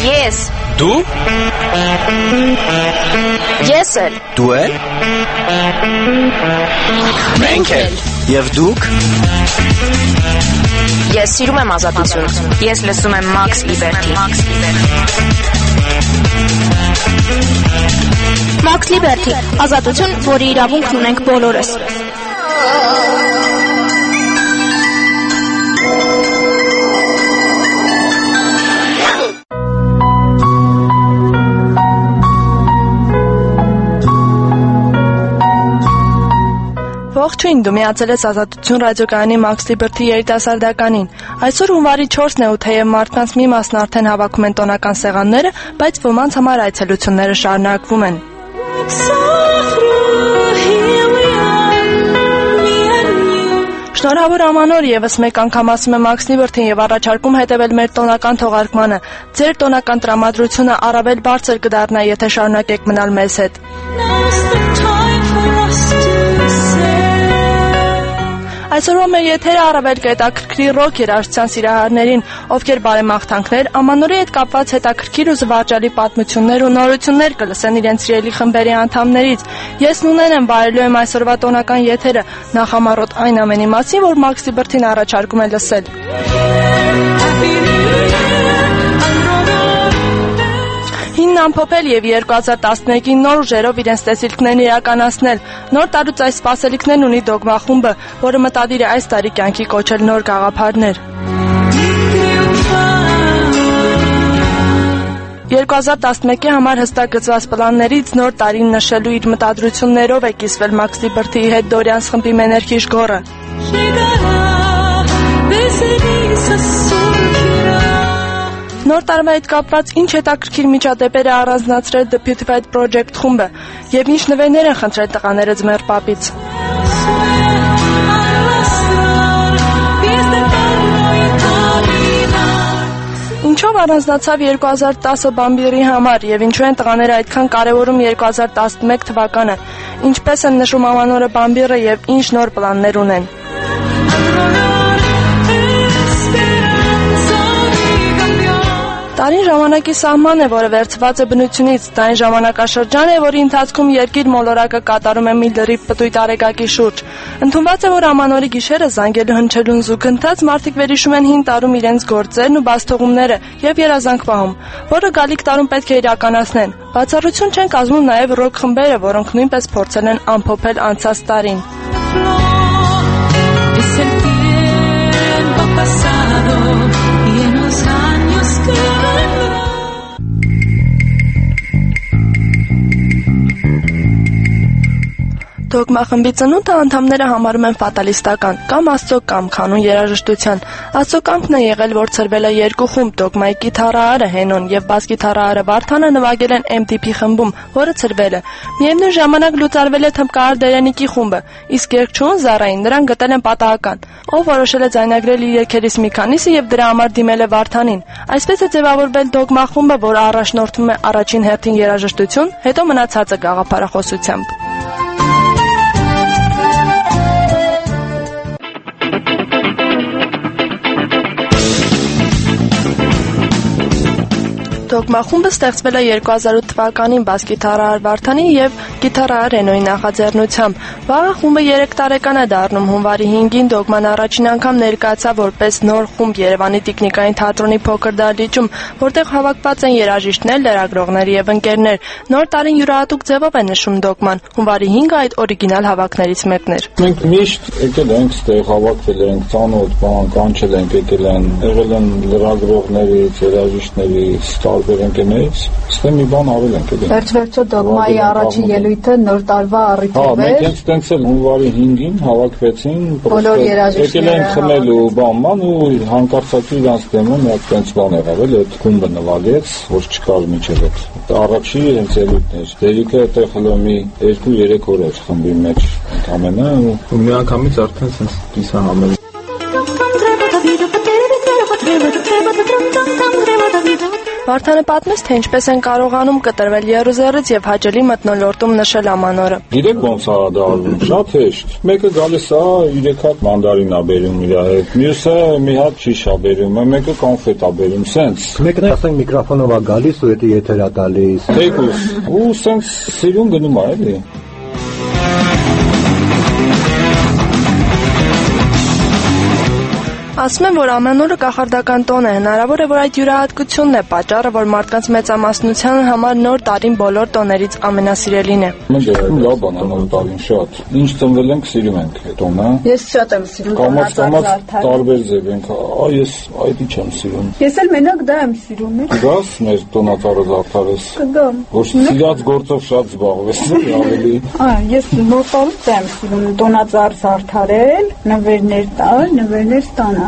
Ես։ Դու։ Ես էլ։ Դու էլ։ Մենք էլ։ Եվ դուք։ Ես սիրում եմ ազատություն։ Ես լսում եմ Max Liberty։ Max Liberty, ազատություն, որի իրավունքն ունենք բոլորս։ Ողջույն, դու միացել ես Ազատություն ռադիոկայանի Max Liberty երիտասարդականին։ Այսօր հունվարի 4-ն է ու թեև մարդկանց մի մասն արդեն հավաքում են տոնական սեղանները, բայց ոմանց համար այցելությունները շարունակվում են։ Շնորհավոր ամանոր եւս մեկ անգամ ասում է Max Liberty-ն եւ առաջարկում հետեւել մեր տոնական թողարկմանը։ Ձեր տոնական տրամադրությունը առավել բարձր կդառնա, եթե շարունակեք մնալ մեզ հետ։ Այսօրվա մեր եթերը առավել կհետաքրքրի ռոք երաժշտության սիրահարներին, ովքեր բարեմաղթանքներ, ամանորի հետ կապված հետաքրքիր ու զվարճալի պատմություններ ու նորություններ կլսեն իրենց սիրելի խմբերի անդամներից։ Ես Նունեն եմ, վայելում եմ այսօրվա տոնական եթերը, նախամարոտ այն ամենի մասին, որ Max Liberty-ն առաջարկում է լսել։ Հինն ամփոփել եւ 2011-ին նոր ուժերով իրենց տեսիլքներն իրականացնել։ Նոր տարուց այս սպասելիքներն ունի Դոգմա խումբը, որը մտադիր է այս տարի կյանքի կոչել նոր գաղափարներ։ 2011-ի համար հստակ գծված պլաններից նոր տարին նշելու իր մտադրություններով է կիսվել Max Liberty-ի հետ Դորյանս խմբի մեներքիշ գոռը։ Նոր տարվա հետ կապված ինչ հետաքրքիր միջադեպեր է առանձնացրել The Beautified Project խումբը եւ ինչ նվերներ են խնդրել տղաները ձմեռ պապից։ Ինչով առանձնացավ 2010 Բամբիրի համար եւ ինչու են տղաները այդքան կարեւորում 2011 թվականը, ինչպես են նշում ամանորը Բամբիրը եւ ինչ նոր պլաններ ունեն։ Տարին ժամանակի սահման է, որը վերցված է բնությունից, դա այն ժամանակաշրջան է, որի ընթացքում երկիր մոլորակը կատարում է մի լրիվ պտույտ արեգակի շուրջ։ Ընդունված է, որ ամանորի գիշերը զանգելու հնչելուն զուգընթաց մարդիկ վերհիշում են հին տարում իրենց գործերն ու բացթողումները եւ երազանք պահում, որը գալիք տարում պետք է իրականացնեն։ Բացառություն չեն կազմում նաեւ ռոք խմբերը, որոնք նույնպես փորձել են ամփոփել անցած տարին։ Դոգմա խմբի ծնունդը անդամները համարում են ֆատալիստական կամ Աստծո կամք անուն երաժշտության։ Աստծո կամքն է եղել, որ ծրվել է երկու խումբ՝ Դոգմայի գիտարահարը Հենոն եւ բաս գիտարահարը Վարդանը նվագել են MTP խմբում, որը ծրվել է։ Միևնույն ժամանակ լուծարվել է Թմբկահար Դերենիկի խումբը, իսկ երգչուհուն Զարային նրան գտել են պատահական, ով որոշել է ձայնագրել իր երգերից մի քանիսը եւ դրա համար դիմել է Վարդանին։ Այսպես է ձևավորվել Դոգմա խումբը, որը առաջնորդվում է առաջին հերթին երաժշտություն, հետո մնացածը գաղափարախոսությամբ։ Դոգմա խումբը ստեղծվել է 2008 թվականին բաս գիտարահար Վարդանի եւ գիտարահար Ռենոյի նախաձեռնությամբ։ Վաղը խումբը 3 տարեկան է դառնում։ Հունվարի 5-ին Դոգման առաջին անգամ ներկայացավ որպես նոր խումբ Երևանի Տիկնիկային թատրոնի փոքր դահլիճում, որտեղ հավաքված են երաժիշտներ, լրագրողներ եւ ընկերներ։ Նոր տարին յուրահատուկ ձևով է նշում Դոգման։ Հունվարի 5-ը այդ օրիգինալ հավաքներից մեկն էր։ Մենք միշտ եկել ենք, ստեղ հավաքվել ենք, ծանոթ բան կանչել ենք, եկել են, եղել են լրագրողներից, երաժիշտներից, տարբեր ընկերներից, ստե մի բան արել ենք էլի։ Վերջ-վերջո Դոգմայի առաջին ելույթը նոր տարվա առիթով էր։ Մենք ենք ստենցել հունվարի 5-ին հավաքվեցին, բոլոր երաժիշտները եկել են խմելու բան ու հանկարծակի իրանց դեմում մի հատ տենց բան եղավ էլ, այդ խումբը նվագեց, որ չկար միջև այդ։ Առաջի հենց ելույթն էր։ Դերիկը այդտեղ հլո մի 2-3 օր էր խմբի մեջ ընդամենը ու մի անգամից արդեն սենց կիսահամել։ Վարդանը պատմեց, թե ինչպես են կարողանում կտրվել եռուզեռից եւ հաճելի մթնոլորտում նշել ամանորը։ Գիտեք ոնց է դա արվում, շատ հեշտ։ Մեկը գալիս է 3 հատ մանդարին է բերում իր հետ, մյուսը մի հատ շիշ է բերում, մեկը կոնֆետ է բերում, սենց։ Մեկն ասենք միկրոֆոնով է գալիս ու դա եթեր է տալիս։ Թեկուս, ու սենց սիրուն գնում է, էլի։ Ասում են, որ ամանորը կախարդական տոն է, հնարավոր է, որ այդ յուրահատկությունն է պատճառը, որ մարդկանց մեծամասնության համար նոր տարին բոլոր տոներից ամենասիրելին է։ Մենք լավ բան է նոր տարին շատ։ Ինչ ծնվել ենք, սիրում ենք տոնը։ Ես շատ եմ սիրում տոնածառ տարբեր ձև ենք։ Ես այդի չեմ սիրում։ Ես էլ մենակ դա եմ սիրում։ Գաս մեր տոնածառը զարդարես։ Կգամ։ Որ սիրած գործով շատ զբաղվես, ավելի։ Ես նոր տարուց դա եմ սիրում տոնածառ զարդարել, նվերներ տալ, նվերներ ստանալ։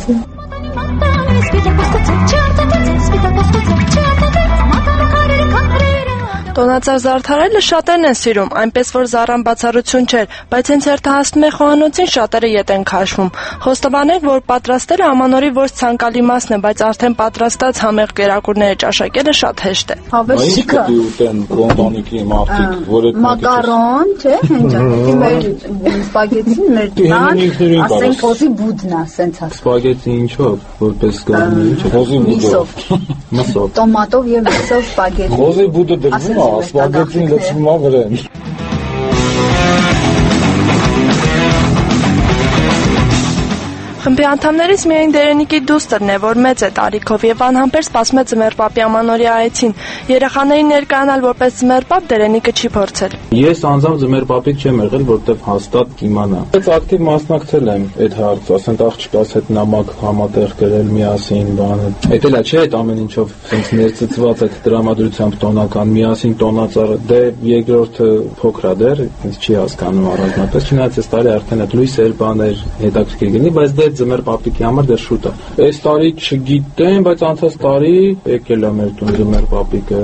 Տոնածառ զարդարելը շատերն են սիրում, այնպես որ զառան բացառություն չէր, բայց հենց հերթահասնում է խոհանոցին շատերը ետ են քաշվում։ Խոստովանենք, որ պատրաստելը ամանորի ոչ ցանկալի մասն է, բայց արդեն պատրաստած համեղ կերակուրները ճաշակելը շատ հեշտ է։ Հավեսիկը ուտեն կոնդանիկի մարդիկ, որ այդ մակարոն, չէ՞, հենջակետի մեր սպագետին մեր տան, ասենք ոզի բուդն է, սենց է։ Սպագետի ինչով, որպես գարնի ինչ է։ Ոզի բուդը։ Մսով։ Տոմատով եւ միսով սպագետի։ Ոզի բուդը դրվում է, սպագետին լցվում է վրան։ Խմբի անդամներից միայն Դերենիկի դուստրն է, որ մեծ է տարիքով եւ անհամբեր սպասում է Ձմեռպապի ամանորի այցին։ Երեխաներին ներկայանալ որպես Ձմեռպապ Դերենիկը չի փորձել։ Ես անձամբ Ձմեռպապիկ չեմ եղել, որտեվ հաստատ կիմանա։ Բայց ակտիվ մասնակցել եմ այդ հարցը, ասենք աղջկաս հետ նամակ համատեղ գրել միասին բանը։ Էդ էլա չէ, այդ ամեն ինչով sense ներծծված այդ դրամատուրգիայով տոնական միասին տոնածառը, դե երկրորդը փոքր է դեռ, ինձ չի հասկանում առանձնապես, չնայած այս տարի արդեն այդ լույսեր բաներ հետաքրքիր գնի, բայց դե Ձմեռպապիկի համար դեռ շուտ է։ Այս տարի չգիտեմ, բայց անցած տարի եկել է մեր տուն Ձմեռպապիկը։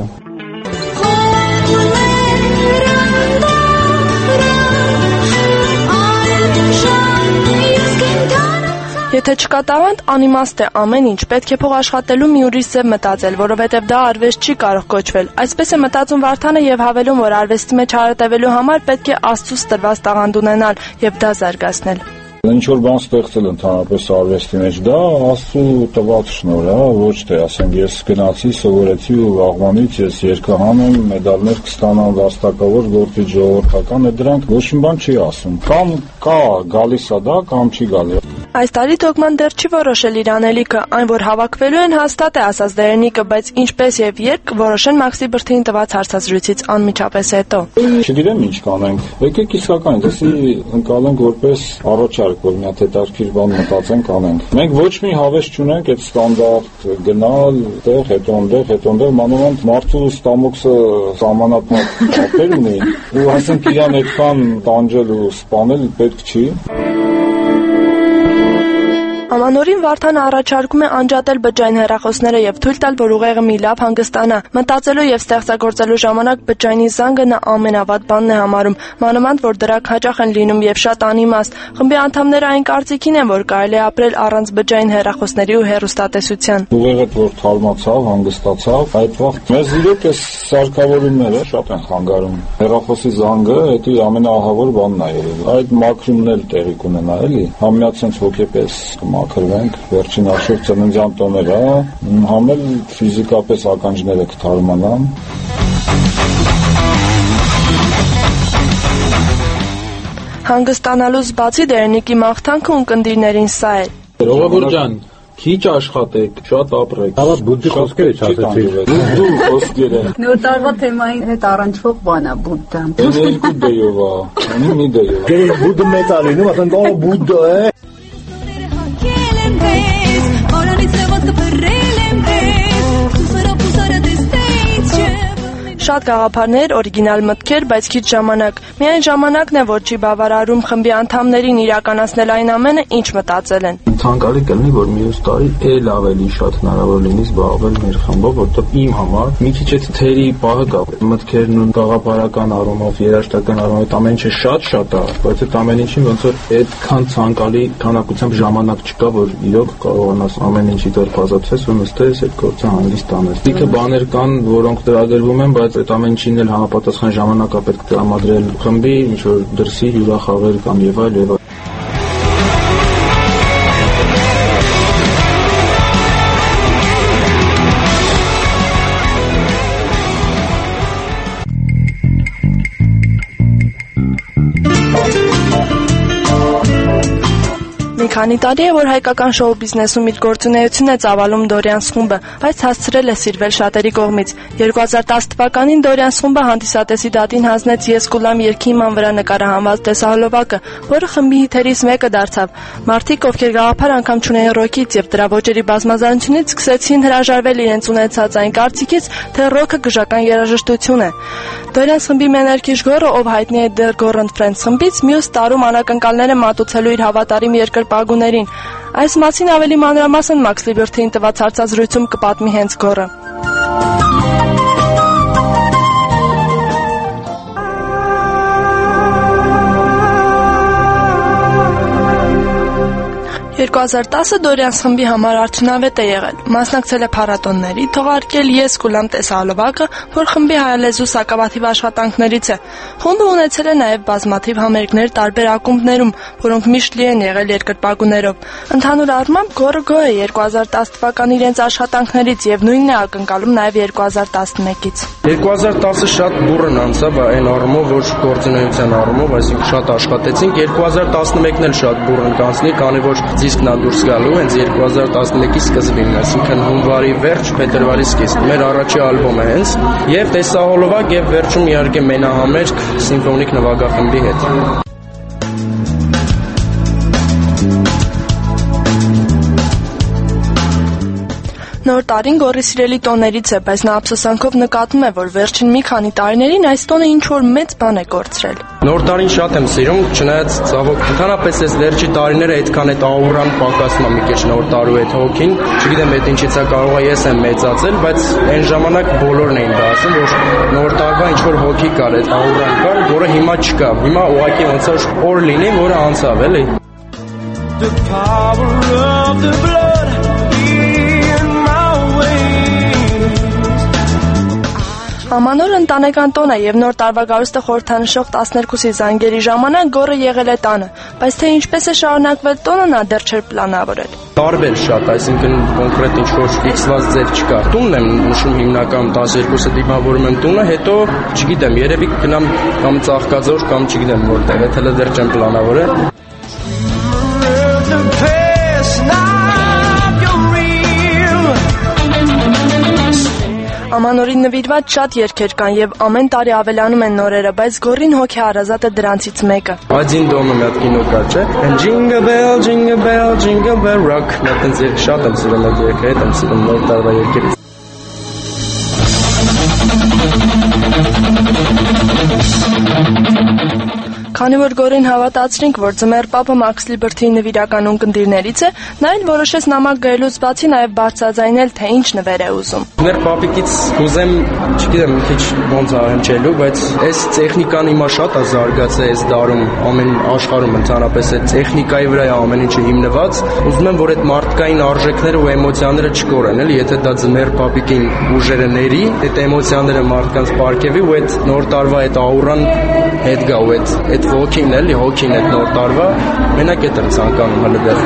Եթե չկա տաղանդ, անիմաստ է ամեն ինչ, պետք է փող աշխատելու մի ուրիշ ձև մտածել, որովհետև դա արվեստ չի կարող կոչվել։ Այսպես է մտածում Վարդանը եւ հավելում, որ արվեստի մեջ հարատևելու համար պետք է Աստծուց տրված տաղանդ ունենալ եւ դա զարգացնել։ Ինչ որ բան ստեղծել ընդհանրապես արվեստի մեջ, դա Աստծո տված շնորհ է, ոչ թե ասենք ես գնացի, սովորեցի ու վաղվանից ես երգահան եմ, մեդալներ կստանամ վաստակավոր գործի ժողովրդական, դրանք ոչ մի բան չի ասում։ Կամ կա գալիս է դա, կամ չի գալի։ Այս տարի Դոգման դեռ չի որոշել իր անելիքը, այն որ հավաքվելու են հաստատ է ասած Դերենիկը, բայց ինչպես եւ երբ որոշեն Մաքսի Բրդին տված հարցազրույցից անմիջապես հետո։ Չգիտեմ ինչ կանենք։ Եկեք իսկական, դասի ընկալենք որպես առաջարկ, որ մի հատ հետաքրքիր բան մտածենք անենք։ Մենք ոչ մի հավես չունենք այդ ստանդարտ գնալ, տեղ, հետո ընդեղ, մանավանդ մարդու ստամոքսը սահմանափակ կապեր ունի, ու ասենք իրան այդքան տանջել ու սպանել պետք չի։ Ամանորին Վարդանը առաջարկում է անջատել բջջային հեռախոսները եւ թույլ տալ, որ ուղեղը մի լավ հանգստանա։ Մտածելու եւ ստեղծագործելու ժամանակ բջջայինի զանգը նա ամենավատ բանն է համարում, մանավանդ որ դրանք հաճախ են լինում եւ շատ անիմաստ։ Խմբի անդամները այն կարծիքին են, որ կարելի է ապրել առանց բջջային հեռախոսների ու հեռուստատեսության։ Ուղեղդ որ թարմացավ, հանգստացավ, այդ վաղ մեզ իրոք է սարքավորումները շատ են խանգարում։ Հեռախոսի զանգը դա ամենաահավոր բանն է եղել։ Այդ մաքրումն էլ տեղի կունենա, էլի։ Համյա ցենց հոգեպես մաքրվենք, վերջին հաշվով ծննդյան տոներ է, համ էլ ֆիզիկապես ականջները կթարմանան։ Հանգստանալուց բացի Դերենիկի մաղթանքը ունկնդիրներին սա է։ Ռոբերտ ջան, քիչ աշխատեք, շատ ապրեք։ Ահա բուդդի խոսքերը չասեցի։ Բուդդու խոսքերը։ Նոր տարվա թեմայի հետ առնչվող բան է բուդդան։ Երկու դեյով է, մի դեյով։ Դե բուդդը մեծ է լինում, ասեն դա բուդդա է։ Շատ գաղափարներ, օրիգինալ մտքեր, բայց քիչ ժամանակ։ Միայն ժամանակն է, որ չի բավարարում խմբի անդամներին իրականացնել այն ամենը, ինչ մտածել են։ ցանկալի կլինի, որ մյուս տարի ել ավելի շատ հնարավոր լինի զբաղվել մեր խմբով, որտեղ իմ համար մի քիչ այդ թերի պահը կա, մտքերն ու գաղափարական առումով, երաժշտական առումով այդ ամեն ինչը շատ է, բայց այդ ամեն ինչին ոնց որ այդքան ցանկալի քանակությամբ ժամանակ չկա, որ իրոք կարողանաս ամեն ինչի դեռ ազատվես ու նստես այդ գործը հանգիստ անես։ Դիքը բաներ կան, որոնք ծրագրվում են, բայց այդ ամեն ինչին էլ համապատասխան ժամանակ է պետք տրամադրել խմբի, ինչ որ դրսի հյուրախաղեր կամ եւ այլ եւ այլ։ Քանի տարի է, որ հայկական շոու բիզնեսում իր գործունեությունը է ծավալում Դորյանս խումբը, բայց հասցրել է սիրվել շատերի կողմից։ 2010 թվականին Դորյանս խումբը հանդիսատեսի դատին հանձնեց «Ես կուլամ» երգի հիման վրա նկարահանված տեսահոլովակը, որը խմբի հիթերից մեկը դարձավ։ Մարդիկ, ովքեր գաղափար անգամ չունեին ռոքից եւ դրա ոճերի բազմազանությունից, սկսեցին հրաժարվել իրենց ունեցած այն կարծիքից, թե ռոքը գժական երաժշտություն է։ Դորյանս խմբի մեներքիչ Գոռը, ով հայտնի է The Gorrent Friends խմբից, մյուս տարում անակնկալներ է մատուցելու իր հավատարիմ երկրպագուներին։ Այս մասին ավելի մանրամասն Max Liberty-ին տված հարցազրույցում կպատմի հենց Գոռը։ 2010-ը Դորյանս խմբի համար արդյունավետ է եղել։ Մասնակցել է փառատոնների, թողարկել «Ես կուլամ» տեսահոլովակը, որ խմբի հայալեզու սակավաթիվ աշխատանքներից է։ Խումբը ունեցել է նաև բազմաթիվ համերգներ տարբեր ակումբներում, որոնք միշտ լի են եղել երկրպագուներով։ Ընդհանուր առմամբ Գոռը գոհ է 2010 թվականի իրենց աշխատանքներից եւ նույնն է ակնկալում նաև 2011-ից։ 2010-ը շատ բուռն անցավ այն առումով, որ գործունեության առումով, այսինքն շատ աշխատեցինք։ 2011-ն էլ շատ բուռն կանցնի, քանի որ դիսկն է դուրս գալու հենց 2011-ի սկզբին, այսինքն հունվարի վերջ, փետրվարի սկիզբ։ Մեր առաջի ալբոմը հենց եւ տեսահոլովակ եւ վերջում իհարկե մենահամերգ սիմֆոնիկ նվագախմբի հետ։ Նոր տարին Գոռի սիրելի տոներից է, բայց նա ափսոսանքով նկատում է, որ վերջին մի քանի տարիներին այս տոնը ինչ-որ մեծ բան է կորցրել։ Նոր տարին շատ եմ սիրում, չնայած ցավոք ընդհանրապես այս վերջի տարիները այդքան այդ աուրան պակասում է մի քիչ նոր տարու այդ հոգին, չգիտեմ այդ ինչից է, կարող է ես եմ մեծացել, բայց այն ժամանակ բոլորն էին դա ասում, որ նոր տարվա ինչ-որ հոգի կար, այդ աուրան կար, որը հիմա չկա։ Հիմա ուղղակի ոնց որ օր լինի, որը անցավ, էլի։ The power of the blood Ամանոր ընտանեկան տոն է եւ նոր տարվա գարուստը խորհրդանշող 12-ի զանգերի ժամանակ Գոռը եղել է տանը, բայց թե ինչպես է շարունակվել տոնը նա դեռ չէր պլանավորել։ Տարբեր շատ, այսինքն կոնկրետ ինչ-որ ֆիքսված ձև չկա։ Տունն եմ նշում հիմնական 12-ը դիմավորում եմ տունը, հետո, չգիտեմ, երևի կգնամ կամ Ծաղկաձոր կամ չգիտեմ որտեղ, այդ հələ դեռ չեմ պլանավորել։ Ամանորին նվիրված շատ երգեր կան եւ ամեն տարի ավելանում են նորերը, բայց Գոռին հոգեհարազատ է դրանցից մեկը։ Один дома մի հատ կինո կա, չէ՞։ Jingle bell rock։ Մտած երգ շատ եմ սիրում այդ երգը, հետ եմ սիրում նոր տարվա երգերից։ Քանի որ Գոռին հավատացրինք, որ Ձմեռ Պապը Max Liberty-ի նվիրական ունկնդիրներից է, նա էլ որոշեց նամակ գրելուց բացի նաև բարձրաձայնել, թե ինչ նվեր է ուզում։ Ձմեռ Պապիկից կուզեմ, չգիտեմ, մի քիչ ոնց արենչելու, բայց այս տեխնիկան հիմա շատ է զարգացել այս դարում, ամեն աշխարհում ընդհանրապես այդ տեխնիկայի վրա է ամեն ինչը հիմնված։ Ուզում եմ, որ այդ մարդկային արժեքները ու էմոցիաները չկորեն, էլի, եթե դա Ձմեռ Պապիկին ուժերը ների, այդ էմոցիաները մարդկանց պարգևի ու այդ նոր տարվա այդ աուրան հետ գա ու այդ հոգին էլի, հոգին այդ նոր տարվա, մենակ այդ եմ ցանկանում հələ դեռ։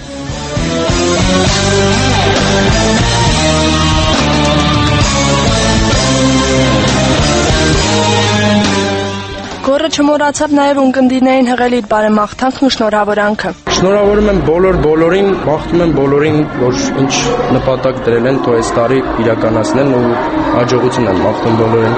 Գոռը չմոռացավ նաև ունկնդիրներին հղել իր բարեմաղթանքն ու շնորհավորանքը։ Շնորհավորում եմ բոլորին, մաղթում եմ բոլորին, որ ինչ նպատակ դրել են, թող այս տարի իրականացնեն ու հաջողություն եմ մաղթում բոլորին։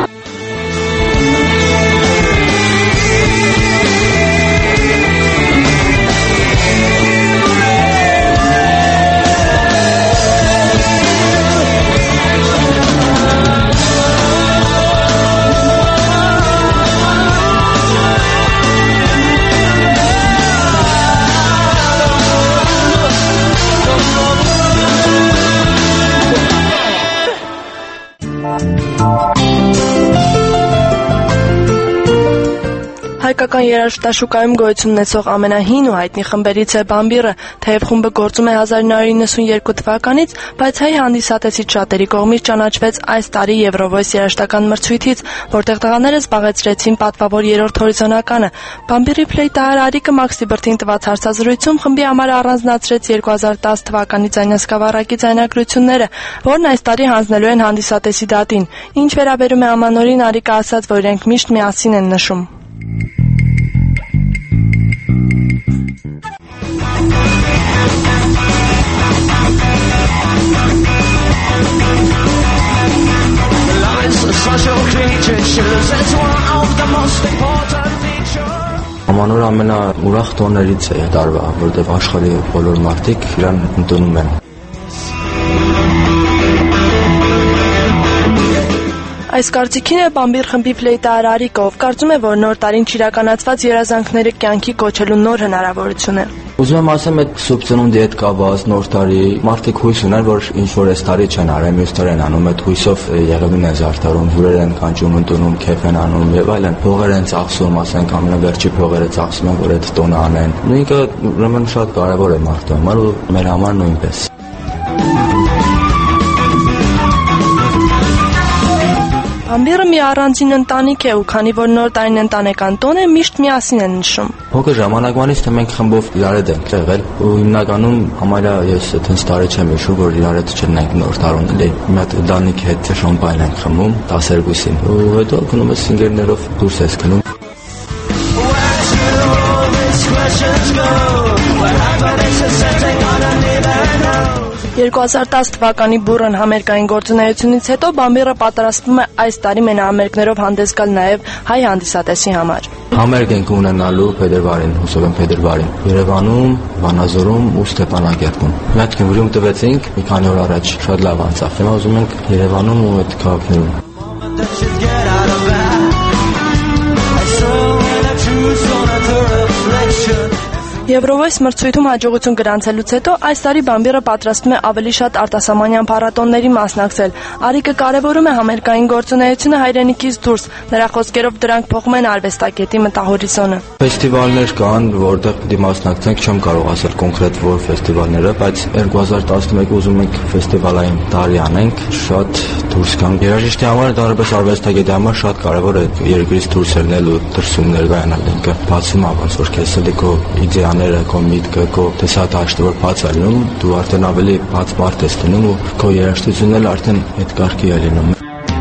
Հայկական երաժշտաշուկայում գոյություն ունեցող ամենահին ու հայտնի խմբերից է Բամբիռը, թեև խումբը գործում է 1992 թվականից, բայց հայ հանդիսատեսից շատերի կողմից ճանաչվեց այս տարի Eurovoice երաժշտական մրցույթից, որտեղ տղաները զբաղեցրեցին պատվավոր երրորդ հորիզոնականը։ Բամբիռի ֆլեյտահար Արիկը Մաքսի Բրդին տված հարցազրույցում խմբի համար առանձնացրեց 2010 թվականի ձայնասկավառակի ձայնագրությունները, որն այս տարի հանձնելու են հանդիսատեսի դատին։ Ինչ վերաբերում է ամանորին, Արիկը ասաց, որ իրենք միշտ միասին են նշում։ Ամանորը ամենաուրախ տոներից է տարվա, որտեղ աշխարհի բոլոր մարդիկ իրան ընդունում են։ Այս կարծիքին է Բամբիռ խմբի ֆլեյտահար Արիկը, ով կարծում է, որ նոր տարին չիրականացված երազանքները կյանքի կոչելու նոր հնարավորություն է։ Ուզում եմ ասեմ, այդ սուրբ ծնունդի հետ կապված նոր տարի մարդիկ հույս ունեն, որ ինչ-որ այս տարի չեն արել, մյուս տարի են անում, այդ հույսով եղևին են զարդարում, հյուրեր են կանչում, ընդունում, քեֆ են անում եւ այլն։ Փողեր են ծախսում, ասենք ամենավերջի փողերը ծախսում են, որ այդ տոնը անեն։ Նույնքը ուրեմն շատ կարեւոր է մարդու համար ու մեր համար նույնպես։ Բամբիռը մի առանձին ընտանիք է ու քանի որ նոր տարին ընտանեկան տոն է, միշտ միասին են նշում։ Փոքր ժամանակվանից թե մենք խմբով իրար հետ ենք եղել ու հիմնականում համարյա ես այդպես տարի չեմ հիշում, որ իրար հետ չենք նոր տարուն էլի։ Մի հատ ընտանիքի հետ շամպայն ենք խմում 12-ին ու հետո գնում ես ինգերներով դուրս ես գնում։ 2010 թվականի բուռն համերգային գործունեությունից հետո Բամբիռը պատրաստվում է այս տարի մենահամերգներով հանդես գալ նաև հայ հանդիսատեսի համար։ Համերգ ենք ունենալու փետրվարին, հուսով եմ փետրվարին, Երևանում, Վանաձորում ու Ստեփանակերտում։ Մի հատ Գյումրիում տվեցինք մի քանի օր առաջ, շատ լավ անցավ։ Հիմա ուզում ենք Երևանում ու այդ քաղաքներում։ Eurovoice մրցույթում հաջողություն գրանցելուց հետո այս տարի Բամբիռը պատրաստվում է ավելի շատ արտասահմանյան փառատոների մասնակցել։ Արիկը կարևորում է համերգային գործունեությունը հայրենիքից դուրս, նրա խոսքերով դրանք փոխում են արվեստագետի մտահորիզոնը։ Ֆեստիվալներ կան, որտեղ պիտի մասնակցենք, չեմ կարող ասել կոնկրետ որ ֆեստիվալները, բայց 2011 ուզում ենք ֆեստիվալային տարի անենք, շատ դուրս գանք։ Երաժիշտի համար, դարբես արվեստագետի համար շատ կարևոր է երկրից դուրս ելնել ու դրսում ներկայանալ, ինքը բացում է ոնց որ քեզ էլի քո իդեաները, քո միտքը, քո տեսադաշտը որ բաց է լինում, դու արդեն ավելի բաց մարդ ես լինում ու քո երաժշտությունն էլ արդեն այդ կարգի է լինում։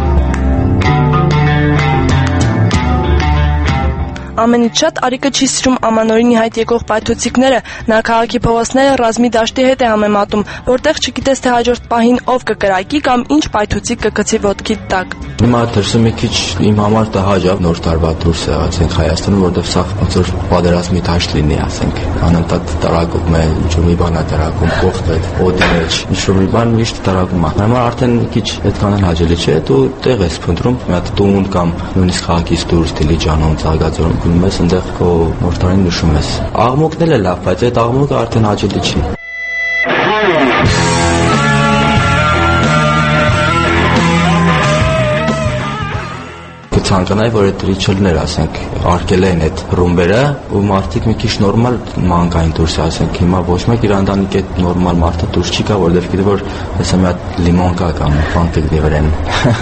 Ամենից շատ Արիկը չի սիրում ամանորինի հայտ եկող պայթուցիկները, նա քաղաքի փողոցները ռազմի դաշտի հետ է համեմատում, որտեղ չգիտես թե հաջորդ պահին ով կկրակի կամ ինչ պայթուցիկ կգցի ոտքիդ տակ։ Հիմա դրսում մի քիչ իմ համար տհաճ նոր տարվա դուրս եղած Հայաստանում, որտեղ սա ոնց որ պատերազմի դաշտ լինի, ասենք, անընդհատ տարակում է, ինչ-որ մի բան է տարակում, կողքը, օդի մեջ, ինչ-որ մի բան միշտ տարակում է։ Հիմա արդեն մի քիչ այդքան էլ հաճելի չէ, դու տեղ ես փնտրում, մի հատ տուն կամ նույնիսկ քաղաքից դուրս Դիլիջանում, Ծաղկաձորում գնում ես, այնտեղ քո նոր տարին նշում ես։ Աղմուկն էլ է լավ, բայց այդ աղմուկը արդեն հաճելի չի։ Ցանկանայի, որ այդ ռիչելներ, ասենք, արկել են այդ ռումբերը ու մարդիկ մի քիչ նորմալ մանկային դուրս, ասենք, հիմա ոչ մեկ իր ընտանիքի այդ նորմալ մարդը դուրս չի գա, որովհետև գիտի որ հեսա մի հատ լիմոն կա կամ բան կգնի վրան։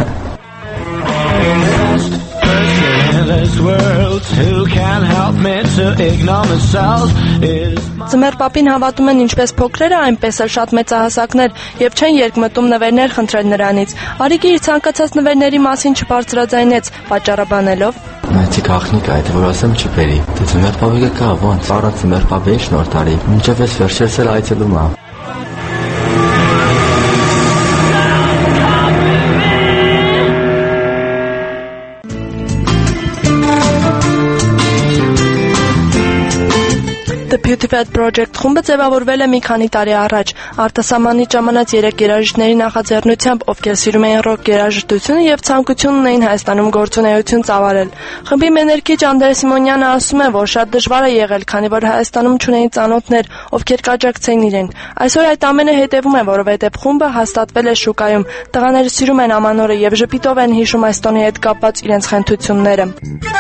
Ձմեռ պապին հավատում են ինչպես փոքրերը, այնպես էլ շատ մեծահասակներ եւ չեն երկմտում նվերներ խնդրել նրանից։ Արիկը իր ցանկացած նվերների մասին չբարձրաձայնեց, պատճառաբանելով. Մեծի գախնիկ այդ որ ասեմ չբերի։ Դե ձմեռ պապիկը կա, ոնց առանց ձմեռ պապի ինչ նոր տարի։ Մինչև այս վերջերս էլ այցելում է։ Beautified Project խումբը ձևավորվել է մի քանի տարի առաջ, արտասահմանից ժամանած 3 երաժիշտների նախաձեռնությամբ, ովքեր սիրում էին ռոք երաժշտությունը եւ ցանկություն ունեին Հայաստանում գործունեություն ծավալել։ Խմբի մեներքիչ Անդրեյ Սիմոնյանը ասում է, որ շատ դժվար է եղել, քանի որ Հայաստանում չունեին ծանոթներ, ովքեր կաջակցեին իրեն։ Այսօր այդ ամենը հետևում է, որովհետեւ խումբը հաստատվել է շուկայում։ Տղաները սիրում են Ամանորը եւ ժպիտով են հիշում այս տոնի հետ կապված իրենց խնդությունները։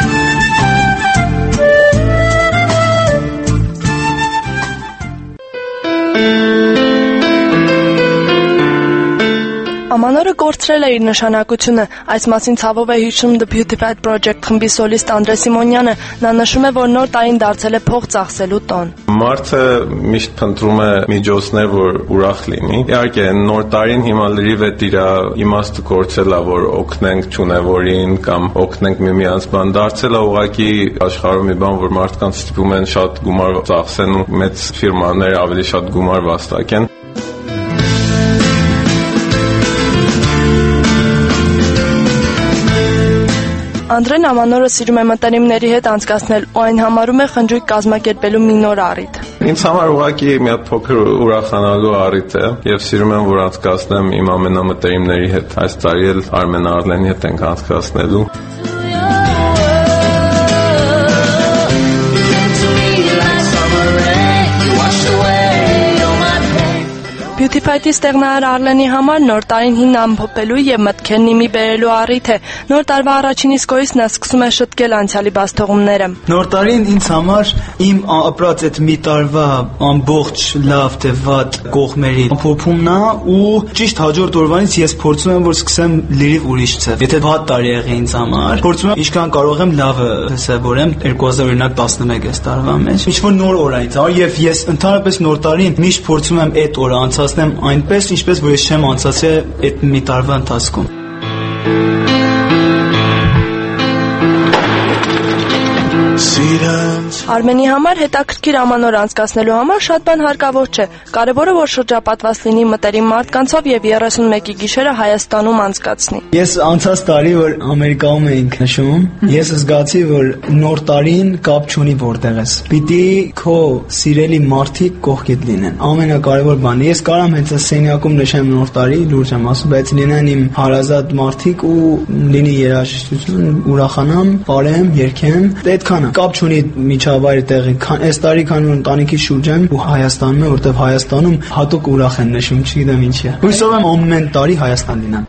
Ամանորը կորցրել է իր նշանակությունը, այս մասին ցավով է հիշում The Beautified Project խմբի սոլիստ Անդրեյ Սիմոնյանը, նա նշում է, որ նոր տարին դարձել է փող ծախսելու տոն։ Մարդը միշտ փնտրում է միջոցներ, որ ուրախ լինի։ Իհարկե, նոր տարին հիմա լրիվ է իր իմաստը կորցել է, որ օգնենք չունևորին կամ օգնենք միմյանց բան, դարձել է ուղղակի աշխարհում մի բան, որ մարդկանց ստիպում են շատ գումար ծախսեն ու մեծ ֆիրմաներ ավելի շատ գումար վաստակեն։ Անդրեն Ամանորը սիրում է մտերիմների հետ անցկացնել ու այն համարում է խնջույք կազմակերպելու մի նոր առիթ։ Ինձ համար ուղղակի մի հատ փոքր ուրախանալու առիթ է եւ սիրում եմ, որ անցկացնեմ իմ ամենամտերիմների հետ։ Այս տարի էլ Արմեն Արլենի հետ ենք անցկացնելու։ Beautified-ի ստեղնարար Արլենի համար նոր տարին հին ամփոփելու եւ մտքերն իմի բերելու առիթ է։ Նոր տարվա առաջին իսկ օրից նա սկսում է շտկել անցյալի բաստողումները։ Նոր տարին ինձ համար իմ ապրած այդ մի տարվա ամբողջ լավ թե վատ կողմերի ամփոփումն է ու ճիշտ հաջորդ օրվանից ես փորձում եմ որ սկսեմ լրիվ ուրիշ ձև։ Եթե վատ տարի եղի ինձ համար, փորձում եմ ինչքան կարող եմ լավը հսևորեմ 2011 այս տարվա մեջ։ Ինչ որ նոր օր է ինձ համար եւ ես ընդհանրապես նոր տարին միշտ փորձում եմ այդ օրը անցկացնեմ այնպես, ինչպես որ ես չեմ անցացել այդ մի տարվա ընթացքում։ Արմենի համար հետաքրքիր Ամանոր անցկացնելու համար շատ բան հարկավոր չէ։ Կարևորը որ շրջապատված լինի մտերիմ մարդկանցով եւ 31-ի գիշերը Հայաստանում անցկացնի։ Ես անցած տարի որ Ամերիկայում էինք նշում, ես զգացի որ նոր տարին կապ չունի որտեղ ես։ Պիտի քո սիրելի մարդիկ կողքիդ լինեն։ Ամենակարևոր բանը։ Ես կարամ հենց սենյակում նշեմ նոր տարի, լուրջ եմ ասում, բայց լինեն իմ հարազատ մարդիկ ու լինի երաժշտություն, ուրախանամ, բարեմ, երգեմ։ Այդքանը կապ չունի միջավայրի տեղի։ Այս տարի քանի ընտանիքի շուրջ եմ ու Հայաստանում եմ, որտեղ Հայաստանում հատուկ ուրախ են նշում, չգիտեմ ինչի։ Հույսով եմ ամեն տարի Հայաստան լինեմ։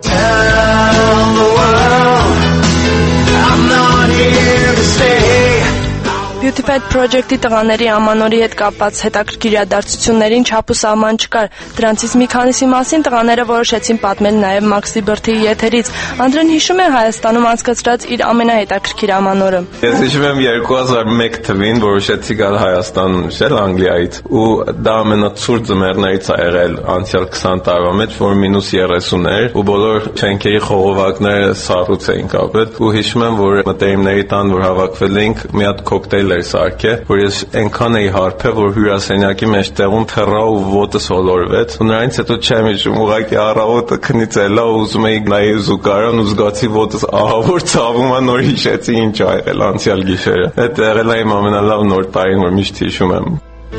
Beautified Project-ի տղաների Ամանորի հետ կապված հետաքրքիր իրադարձություններին չափ ու սահման չկար։ Դրանցից մի քանիսի մասին տղաները որոշեցին պատմել նաև Max Liberty-ի եթերից։ Անդրեն հիշում է Հայաստանում անցկացրած իր ամենահետաքրքիր Ամանորը։ Ես հիշում եմ 2001 թվին որոշեցի գալ Հայաստան, շել Անգլիայից, ու դա ամենացուրտ ձմեռներից ա եղել անցյալ 20 տարվա մեջ, որ -30 էր, ու բոլոր շենքերի խողովակները սառույց էին կապել, ու հիշում եմ, որ մտերիմների տան, որ հավաքվել էինք, մի հատ կոկտեյլ էր սարքե, որ ես այնքան էի հարբել, որ հյուրասենյակի մեջ տեղում թռա ու ոտս հոլորվեց, ու նրանից հետո չեմ հիշում, ուղղակի առավոտը քնից ելա ու ուզում էի նայել զուգարան ու զգացի ոտս ահավոր ցավում է, նոր հիշեցի ինչ ա եղել անցյալ գիշերը։ Դա եղել է իմ ամենալավ նոր տարին, որ միշտ հիշում եմ։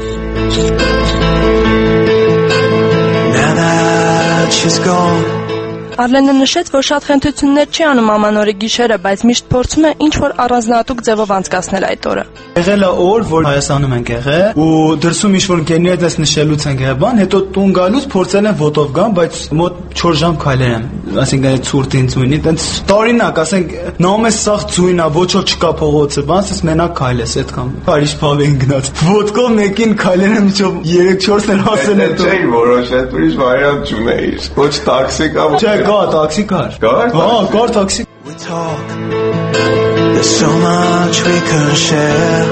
Now that she's gone Արլենը նշեց, որ շատ խնդություններ չի անում Ամանորի գիշերը, բայց միշտ փորձում է ինչ-որ առանձնահատուկ ձևով անցկացնել այդ օրը։ Եղել է օր, որ Հայաստանում ենք եղել, ու դրսում ինչ-որ ընկերների հետ նշելուց ենք եղել բան, հետո տուն գալուց փորձել եմ ոտով գամ, բայց մոտ 4 ժամ քայլել եմ, ասենք այդ ցուրտին ձույնի, տենց տարինակ, ասենք նամես սաղ ձույնա, ոչով չկա փողոցը, բան, ասես մենակ քայլես այդքան։ Փարիժ փավ են գնաց։ Ոտքով մեկին քայլել եմ միջով 3-4 էլ հասել եմ։ Չէ, որոշել ուրիշ վարիանտ չունեիր։ Ոչ տաքսի կամ Չէ, կա տաքսի կար։ Կար։ Հա, կար տաքսի։ There's so much we could share.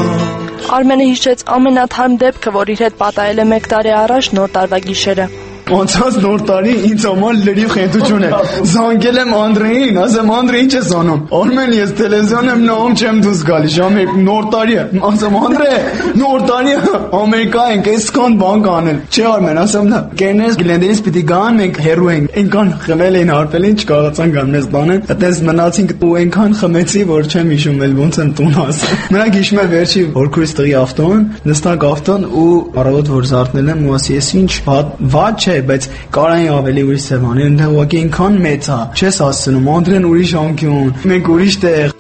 Արմենը հիշեց ամենաթարմ դեպքը, որ իր հետ պատահել է 1 տարի առաջ նոր տարվա գիշերը։ Անցած նոր տարի ինձ համար լրիվ խենթություն է։ Զանգել եմ Անդրեին, ասեմ Անդրե ինչ ես անում։ Արմեն ես տելևիզիոն եմ նայում, չեմ դուրս գալի, ժամ 1 նոր տարի է։ Ասեմ Անդրե, նոր տարի է, Ամերիկա ենք, այսքան բան կանել։ Չէ Արմեն, ասեմ նա, կերնես Գլենդերից պիտի գան, մենք հերու ենք։ Այնքան խմել էին, հարբել էին, չկարողացան գալ մեզ տանեն։ Այդպես մնացինք ու այնքան խմեցի, որ չեմ հիշում էլ ոնց եմ տուն հասել։ Մենակ հիշում եմ վերջի հորքուրից տղի ավտոն, նստանք ավտոն ու առավոտ որ զարթնել եմ ու ասի, ես ինչ վատ չէ, բայց կարային ավելի ուրիշ ձև անել, այնտեղ ուղղակի այնքան մեծ է, չես հասցնում, Անդրեն ուրիշ անկյուն, մենք ուրիշ տեղ։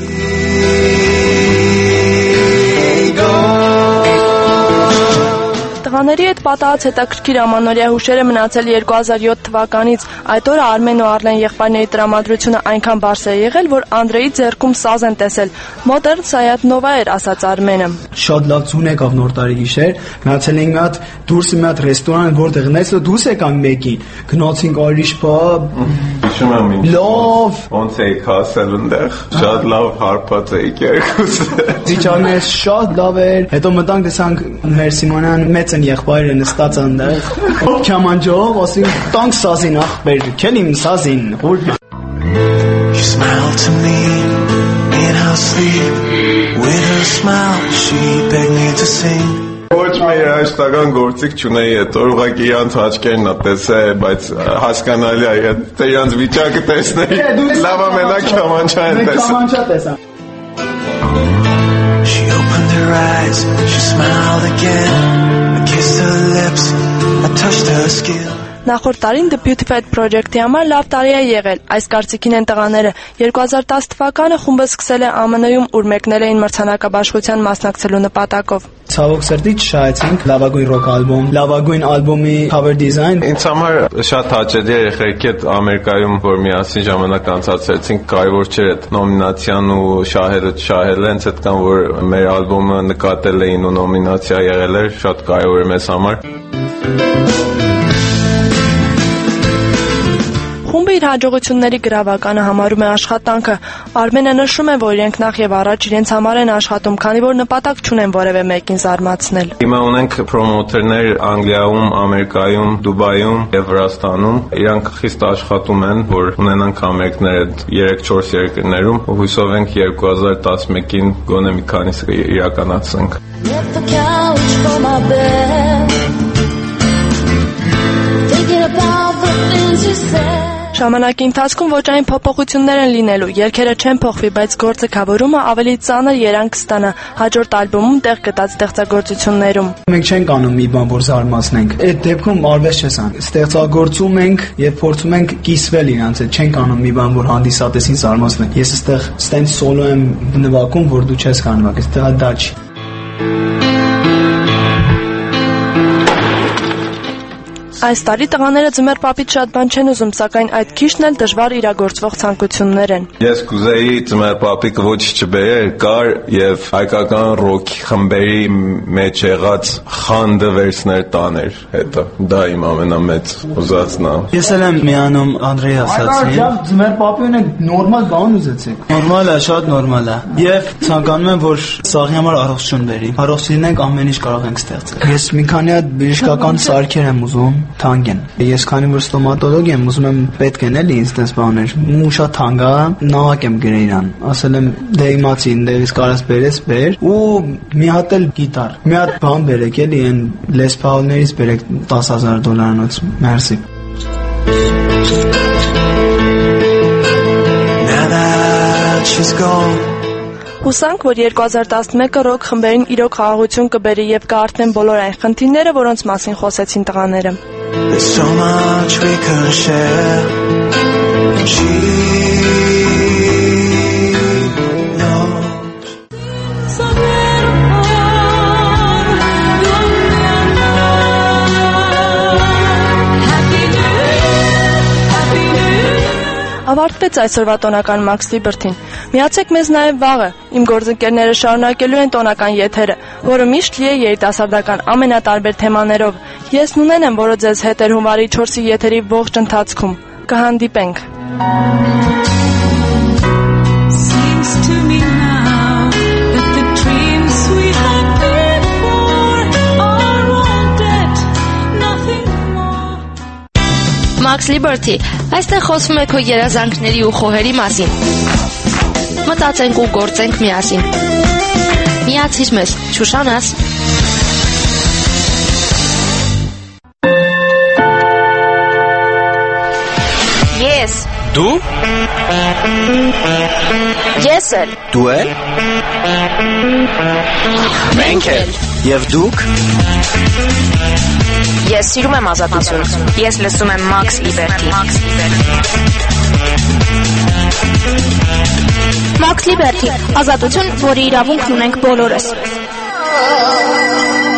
Տղաների հետ պատահած հետաքրքիր ամանորյա հուշերը մնացել 2007 թվականից։ Այդ օրը Արմեն ու Արլեն եղբայրների տրամադրությունը այնքան բարձր է եղել, որ Անդրեի ձեռքում սազ են տեսել։ Մոդեռն Սայաթնովա էր, ասաց Արմենը։ Շատ լավ ձուն եկավ նոր տարի գիշեր, գնացել ենք մի հատ դուրս մի հատ ռեստորան, որտեղ նայեցի դուրս եկանք մեկին, գնացինք Irish pub։ Հիշում եմ ինչ։ Լավ։ Ոնց էիք հասել այնտեղ։ Շատ լավ հարբած էիք երկուս։ Վիճակները շատ լավ էր։ Հետո մտանք տեսանք Հերսիմանյան մեծ եղբայրը նստած այնտեղ քամանջով ասին տանք սազին ախպեր քելիմ սազին She smiled to me in her sleep with a smile she begged me to sing Ոչ մի երաժշտական գործիք չունեի այդ օր ուղղակի իրանց աչքերն ա տեսել, բայց հասկանալի է, թե իրանց վիճակը տեսնեի, լավ ամենակ քամանչա են տեսել։ Քամանչա տեսա She opened her eyes, she smiled again I kissed her lips, I touched her skin Նախորդ տարին The Beautified Project-ի համար լավ տարի է եղել, այս կարծիքին են տղաները։ 2010 թվականը խումբը սկսել է ԱՄՆ-ում, ուր մեկնել էին մրցանակաբաշխության մասնակցելու նպատակով։ Ցավոք սրտի չշահեցինք լավագույն ռոք ալբոմ, լավագույն ալբոմի cover design։ Ինձ համար շատ հաճելի է եղել այդ Ամերիկայում, որ միասին ժամանակ անցկացրեցինք, կարևոր չէր այդ նոմինացիան ու շահերը չշահելը, հենց այդքան որ մեր ալբոմը նկատել էին ու նոմինացիա եղել էր, շատ կարևոր է մեզ համար։ Խումբը իր հաջողությունների գրավականը համարում է աշխատանքը։ Արմենը նշում է, որ իրենք նախ եւ առաջ իրենց համար են աշխատում, քանի որ նպատակ չունեն որևէ մեկին զարմացնել։ Հիմա ունենք պրոմոութերներ Անգլիայում, Ամերիկայում, Դուբայում եւ Վրաստանում։ Իրանք խիստ աշխատում են, որ ունենանք համերգներ այդ 3-4 երկրներում։ Հույսով ենք 2011-ին գոնե մի քանիսը իրականացնենք։ Ժամանակի ընթացքում ոչ այն փոփոխություններ են լինելու, երգերը չեն փոխվի, բայց գործիքավորումը ավելի ծանր երանգ կստանա հաջորդ ալբոմում տեղ գտած ստեղծագործություններում։ Մենք չենք անում մի բան, որ զարմացնենք։ Այդ դեպքում արվեստ չես անում։ Ստեղծագործում ենք եւ փորձում ենք կիսվել իրանց հետ, չենք անում մի բան, որ հանդիսատեսին զարմացնենք։ Ես այստեղ ստենց սոլո եմ նվագում, որ դու չես կանվակ, այստեղ դա չի։ Այս տարի տղաները ձմեռ պապից շատ բան չեն ուզում, սակայն այդ քիչն էլ դժվար իրագործվող ցանկություններ են։ Ես կուզեի ձմեռ պապիկը ոչ չբերել, կար եւ հայկական ռոք խմբերի մեջ եղած խանդը վերցներ տաներ հետո։ Դա իմ ամենամեծ ուզածն է։ Ես էլ եմ միանում Անդրեի ասացին։ Ձմեռ պապի ունեք նորմալ բան ուզեցիք։ Նորմալ է, շատ նորմալ է։ Եվ ցանկանում եմ, որ սաղի համար առողջություն բերի։ Առողջ լինենք, ամեն ինչ կարող ենք ստեղծել։ Ես մի քանի հատ բժշկական սարքեր եմ ուզում։ Թանկ են։ Ես քանի որ ստոմատոլոգ եմ, ուզում եմ պետք են էլի ինձ տես բաներ։ Ու շատ թանկ է, նահակ եմ գրել իրան։ Ասել եմ դե իմացի, դերից կարաս բերես բեր ու մի հատ էլ գիտար։ Մի հատ բան բերեք էլի, այն Les Paul-ներից բերեք $10,000-անոց։ Մերսի։ Now that she's gone Հուսանք, որ 2011-ը ռոք խմբերին իրոք խաղաղություն կբերի եւ կարթեն բոլոր այն խնդիրները, որոնց մասին խոսեցին տղաները։ There's so much we could share She knows Ավարտվեց այսօրվա տոնական Max Liberty-ն։ Միացեք մեզ նաև վաղը։ Իմ գործընկերները շարունակելու են տոնական եթերը, որը միշտ լի է երիտասարդական ամենատարբեր թեմաներով։ Ես Նունեն եմ, որը ձեզ հետ էր հունվարի 4-ի եթերի ողջ ընթացքում։ Կհանդիպենք։ Max Liberty, այստեղ խոսվում է քո երազանքների ու խոհերի մասին։ Մտածենք ու գործենք միասին։ Միացիր մեզ, չուշանաս։ Ես։ Դու։ Ես էլ։ Դու էլ։ Մենք էլ։ Եվ դուք։ Ես սիրում եմ ազատություն։ Ես լսում եմ Max Liberty։ Max Liberty, ազատություն, որի իրավունքն ունենք բոլորս։